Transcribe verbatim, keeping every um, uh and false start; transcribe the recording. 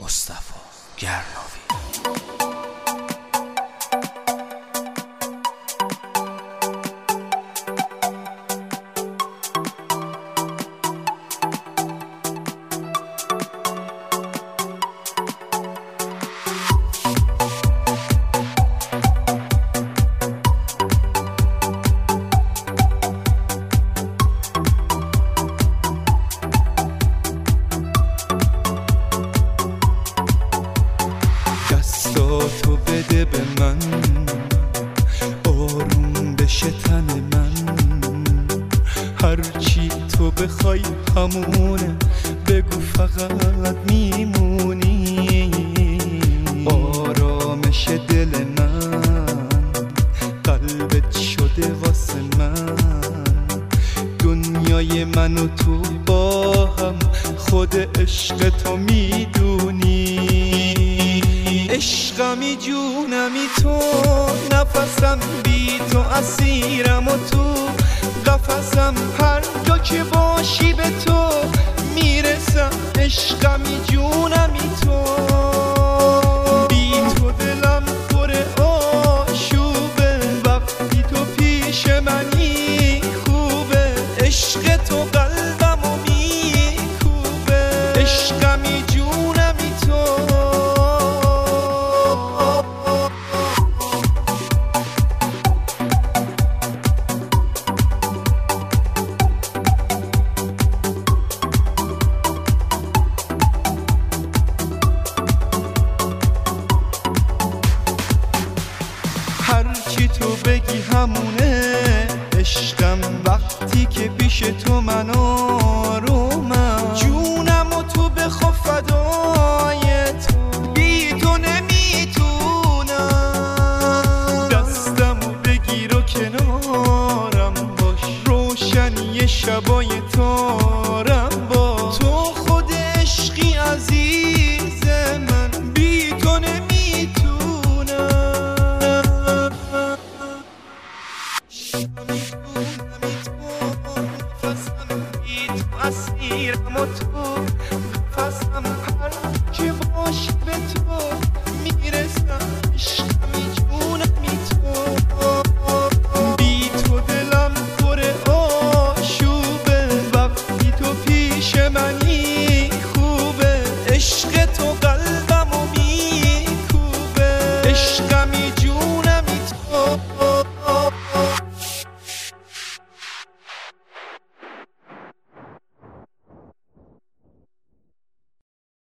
مصطفی گرناوی. دستاتو بده به من، آروم بشه تن من، هرچی تو بخوای همونه، بگو فقط میمونی. آرامش دل من، قلبت شده واسه من، دنیای من و تو با هم، خود عشق تو میدونی. عشقمی جونمی تو، نفسم بی تو، اسیرم و تو قفسم، هر جا که باشی به تو میرسم. عشقمی جونمی تو، بی تو دلم پر آشوبه، وقتی تو پیش منی خوبه. عشق تو قلبمو میکوبه، عشقمی جونمی تو. هرچی تو بگی همونه، عشقم وقتی که پیش تو من آرومم. جونم و تو بخوا فدای تو، بی تو نمیتونم. دستمو بگیر و کنارم باش، روشنی شبای تارم باش. تو خود عشقی عزیز من، بی تو نمیتونم. اسیرم و تو قفسم، هر که باشی به تو میرسم. عشقمی جونمی تو، بی تو دلم پر آشوبه، وقتی تو پیش منی خوبه. عشق